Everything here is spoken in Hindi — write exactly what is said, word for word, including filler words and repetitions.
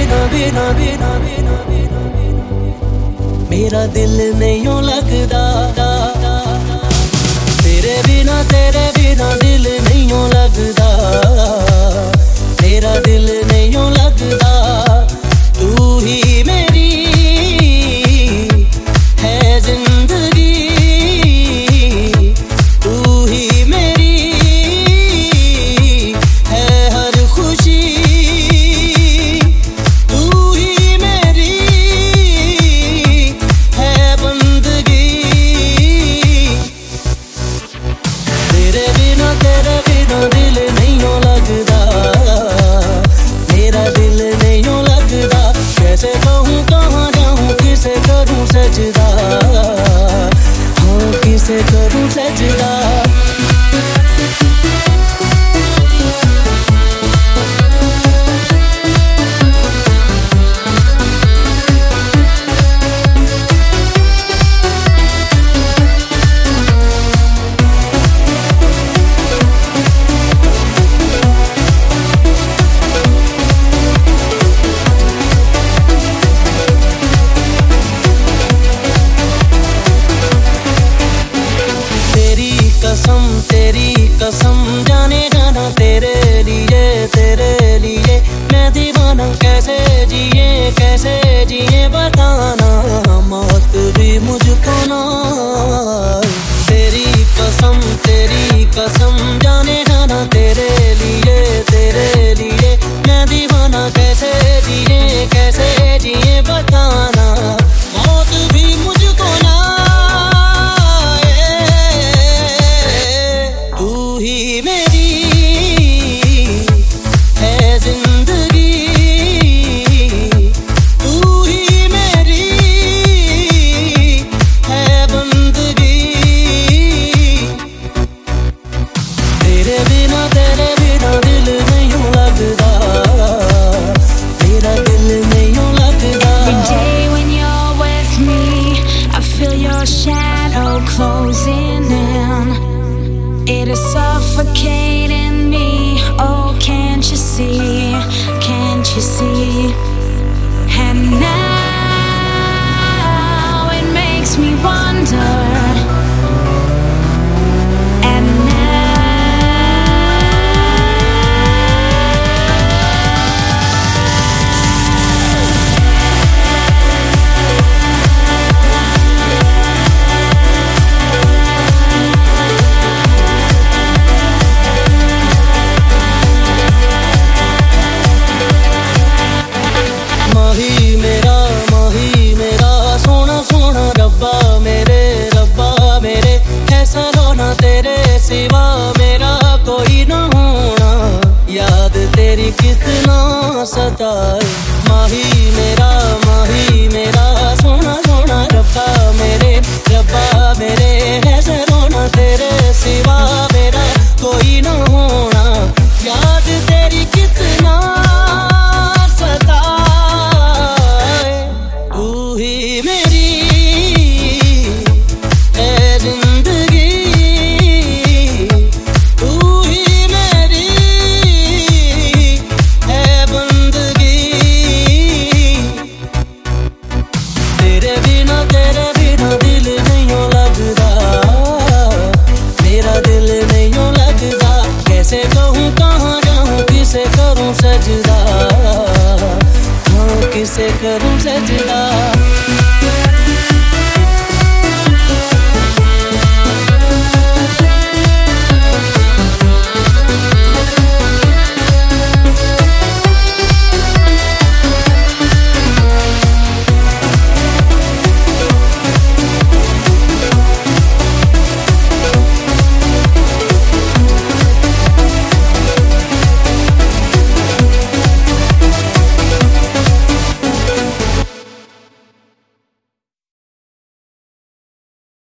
बिना बिना बिना बिना बिना मेरा दिल नहीं लगदा, तेरे बिना तेरे बिना दिल नहीं लगदा, मेरा दिल नहीं लगदा। तू ही मेरी है जिंदगी, तू ही मेरी है हर खुशी, तू ही मेरी है बंदगी। तेरे बिना तेरे बिना दिल नहीं लगदा, मेरा दिल नहीं लगदा। कैसे कहूँ कहाँ जाऊँ किसे करूँ सजदा, हाँ किसे करूँ सजदा। कसम तेरी कसम जाने जाना तेरे लिए तेरे लिए मैं दीवाना। कैसे जिए कैसे जिए बताना, मौत भी मुझको ना। तेरी कसम तेरी कसम जाने जाना तेरे लिए तेरे लिए मैं दीवाना। कैसे जिए कैसे जिए बताना, मौत भी मुझको ना। तू ही मेरी है जिंदगी, तू ही मेरी है बंदगी। तेरे बिना तेरे बिना दिल नहीं लगदा, मेरा दिल नहीं लगदा। Every day when you're with me, I feel your shadow closing in. It is suffocating me. Oh, can't you see? Can't you see? And now it makes me wonder. And तेरे सिवा मेरा कोई न होना, याद तेरी कितना सताए। माही मेरा माही मेरा सोना सोना रब्बा मेरे रब्बा मेरे ऐसे रोना। तेरे सिवा मेरा कोई न होना, याद तेरी कितना सताए। तू ही मेरी है जिंदगी, तेरे बिना तेरे बिना दिल नहीं लगदा, मेरा दिल नहीं लगदा। कैसे कहूँ कहाँ जाऊँ किसे करूँ सजदा, हाँ किसे करूँ सजदा।